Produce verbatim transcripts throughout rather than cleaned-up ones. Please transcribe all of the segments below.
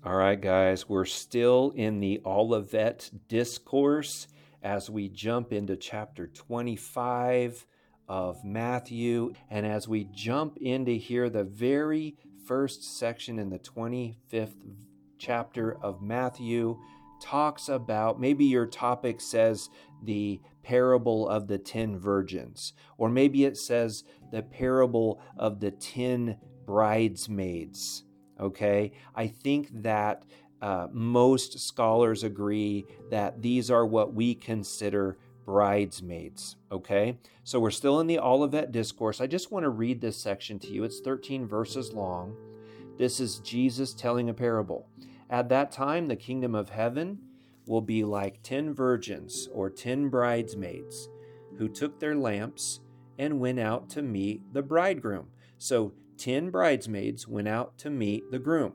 All right, guys, we're still in the Olivet Discourse as we jump into chapter twenty-five of Matthew. And as we jump into here, the very first section in the twenty-fifth chapter of Matthew talks about, maybe your topic says the parable of the ten virgins, or maybe it says the parable of the ten bridesmaids. Okay, I think that uh, most scholars agree that these are what we consider bridesmaids. Okay, so we're still in the Olivet Discourse. I just want to read this section to you. It's thirteen verses long. This is Jesus telling a parable. At that time, the kingdom of heaven will be like ten virgins or ten bridesmaids who took their lamps and went out to meet the bridegroom. So ten bridesmaids went out to meet the groom.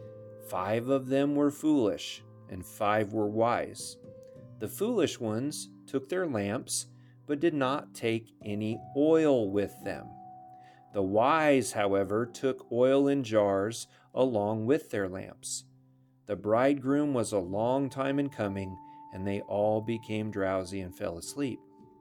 Five of them were foolish, and five were wise. The foolish ones took their lamps, but did not take any oil with them. The wise, however, took oil in jars along with their lamps. The bridegroom was a long time in coming, and they all became drowsy and fell asleep.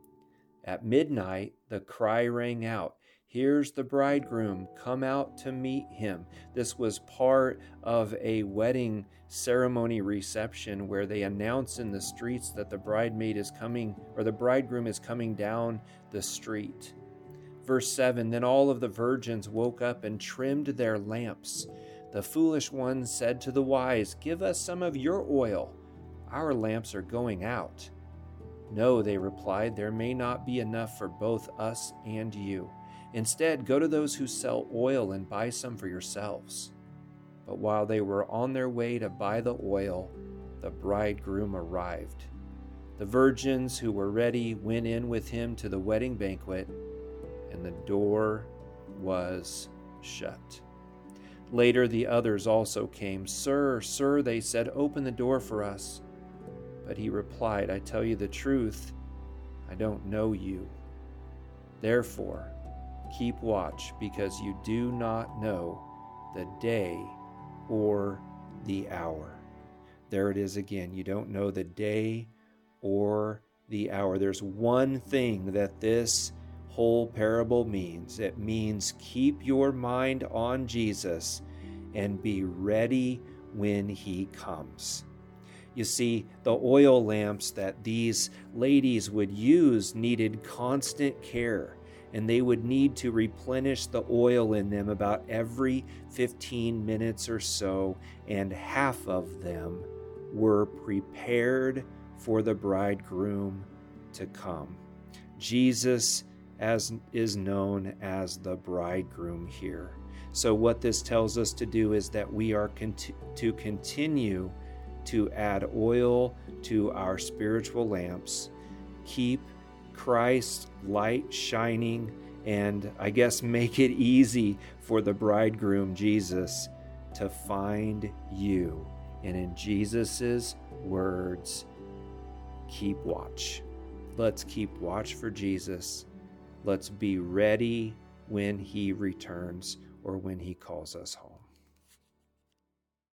At midnight, the cry rang out, "Here's the bridegroom, come out to meet him." This was part of a wedding ceremony reception where they announce in the streets that the bridemaid is coming, or the bridegroom is coming down the street. Verse seven, then all of the virgins woke up and trimmed their lamps. The foolish ones said to the wise, "Give us some of your oil. Our lamps are going out." "No," they replied, "there may not be enough for both us and you. Instead, go to those who sell oil and buy some for yourselves." But while they were on their way to buy the oil, the bridegroom arrived. The virgins who were ready went in with him to the wedding banquet, and the door was shut. Later, the others also came. "Sir, sir," they said, "open the door for us." But he replied, "I tell you the truth, I don't know you. Therefore, keep watch, because you do not know the day or the hour." There it is again. You don't know the day or the hour. There's one thing that this whole parable means. It means keep your mind on Jesus and be ready when he comes. You see, the oil lamps that these ladies would use needed constant care, and they would need to replenish the oil in them about every fifteen minutes or so, and half of them were prepared for the bridegroom to come. Jesus as is known as the bridegroom here. So what this tells us to do is that we are cont- to continue to add oil to our spiritual lamps, keep Christ's light shining, and I guess make it easy for the bridegroom, Jesus, to find you. And in Jesus's words, keep watch. Let's keep watch for Jesus. Let's be ready when he returns or when he calls us home.